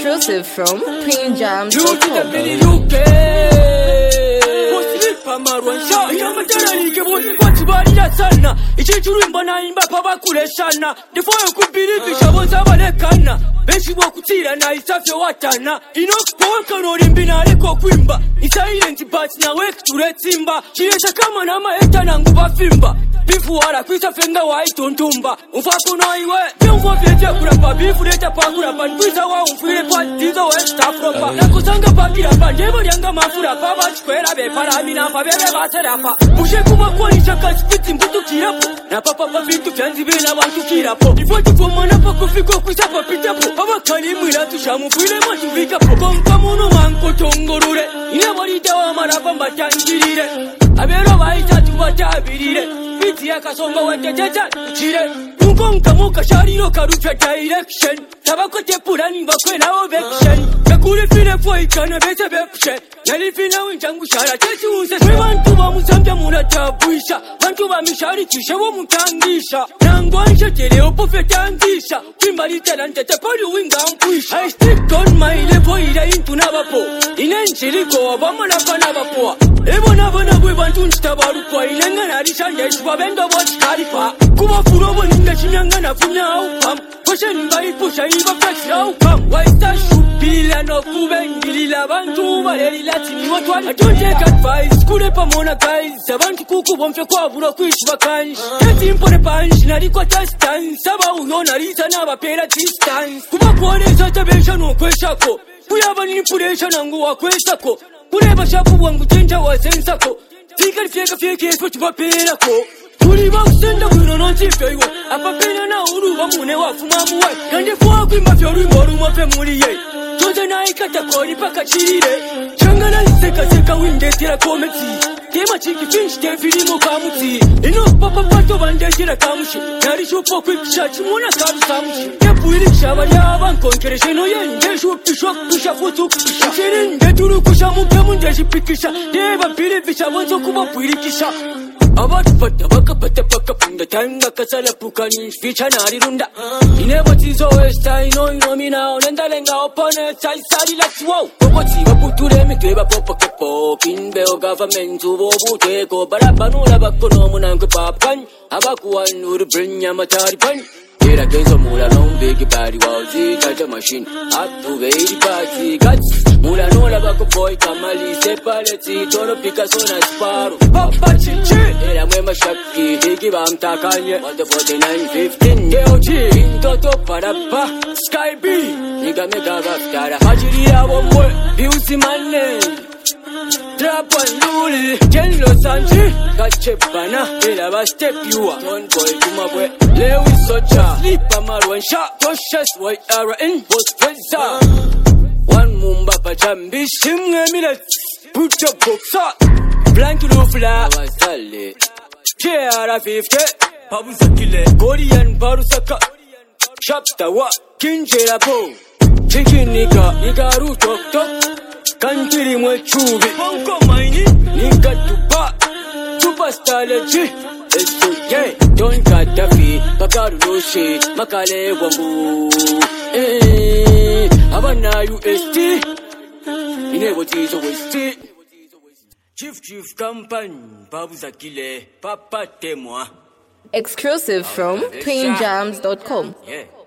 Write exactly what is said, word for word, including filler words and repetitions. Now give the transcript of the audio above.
Exclusive from Queen Jams dot com. Beshi wakutira na isafye watana ino kuweka norimbina leko kwimba silent but na wek turetsimba chiyesha kama na maeta na nguba fimba bifu wala kwisa fenga wa itontumba umfako no iwe byumva vyeje kurapa bifu leta pa kurapa kwisa wa umfire pa dizo west afropa na kusanga pa kirapa ndebo lyanga mafura pa bachikwera be paramina pa bebe baserapa bushe kuba ko ishaka spiti mbutu kirapo na papa pa vitu vyanzi bena bantu kirapo ifoti komona pa kufiko kwisa pa pitapo abakali mwira tushamufire matuvika pompa muno manko tongorure ine warita wa marapa mbatangirire abero baita tubatabirire biti yakasonga wateteta chire unkonka muka shariro karucha direction tabakote purani bakwena ovection yakure fine foi kana bese bepche yalifina winjangu shara tete unse bantu bamusambya muratabuisha bantu bamishari kisha wo mutangisha nangwansha tele opofetangisha kimbali talante tapali winga ampuisha I stick on my level ila into nabapo inenchiliko bamala kana bapo ebona bona bwe bantu ntabaruko ilengana alishanje shwabendo bochkaripa kuba furobo ninga chinyanga na funya upam Pushen by pusha iba fresh outcome why start shupila no kubengilila bantu bareli latini watwali I don't take advice kule pamona guys abantu kuku bomfe kwa buro kwishwa kanshi kati impore panshi nari kwa distance saba uyona risa nabapera distance kuba kuoneza tabesha no kweshako kuyaba ni puresha nangu wa kweshako kureba shabu wangu tenja wa sensako fikari fieka fieka yesu tubapera ko Kuri ba usenda kuno nonchifyo iwo apapena na uruwa mune wafuma muwe Yande fuwa kuimba fyo rumo rumo fe muliye Toze na ikata kori paka chirire Changana niseka seka winde tira kometi Tema chiki finch te filimo kamuti Ino papa pato bande tira kamushi Nari shupo kwikisha chimuna kabu samushi Kepu ili kishaba liaba nkonkere sheno yende Shupi shwak kusha futu kusha Shirinde turu kusha muke munde shipikisha Deba pili visha wanzo kuba pwilikisha Abatu pata baka pata paka punda tanga kasala pukani ficha nari runda Inebo tizo esta ino ino mina onenda lenga opone sai sari let's wow Oboti waputure mitweba popa kepo Kinbeo government ubo buteko Barabanura bakono munanke papan Abakuan uru brinya matari pan Tera kenzo mula non bigi body walzi Kaja machine up to eighty party guts Mula nola bako boy kamali sepaleti Toro Picasso na Sparrow Papa chichi Era mwema shaki hiki bamtakanye Wante forty-nine fifteen K O G Intoto parapa Sky B Niga mega vaftara Hajiri ya womwe Biusi mane Trap and luli Jenlo sanji Kachepana Ela ba step you are Ton boy kumabwe Lewis Socha Sleep amarwan shot Toshes white era in Both Fensa One mumba pachambi Shimwe minutes Put your books up Blank rufla Awasale K R fifty Pabusakile Korean Barusaka Chapter wa Kinjera po Chikinika Igaru tok tok Kantiri mwe chubi Ponko maini Nika tupa Superstar leji Esto ye Don Katafi Pakaru loshi Makale wambu Eh Abana U S T Inebo tizo westi Chief Chief Campagne Babu Zakile Papa Temwa Exclusive from Queen Jams dot com. Yeah